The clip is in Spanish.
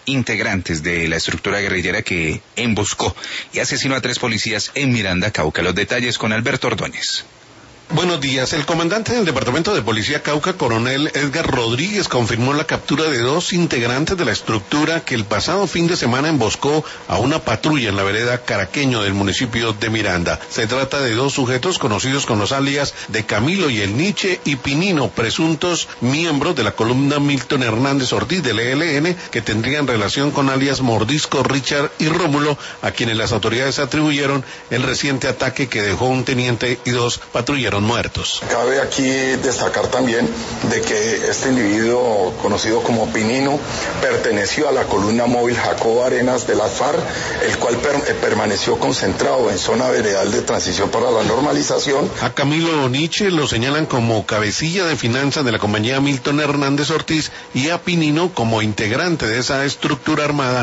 integrantes de la estructura guerrillera que emboscó y asesinó a 3 policías en Miranda, Cauca. Los detalles con Alberto Ordóñez. Buenos días. El comandante del Departamento de Policía Cauca, coronel Edgar Rodríguez, confirmó la captura de 2 integrantes de la estructura que el pasado fin de semana emboscó a una patrulla en la vereda Caraqueño del municipio de Miranda. Se trata de 2 sujetos conocidos con los alias de Camilo y el Nietzsche y Pinino, presuntos miembros de la columna Milton Hernández Ortiz del ELN, que tendrían relación con alias Mordisco, Richard y Rómulo, a quienes las autoridades atribuyeron el reciente ataque que dejó un teniente y 2 patrulleros muertos. Cabe aquí destacar también de que este individuo, conocido como Pinino, perteneció a la columna móvil Jacobo Arenas de las FARC, el cual permaneció concentrado en zona veredal de transición para la normalización. A Camilo Nietzsche lo señalan como cabecilla de finanzas de la compañía Milton Hernández Ortiz y a Pinino como integrante de esa estructura armada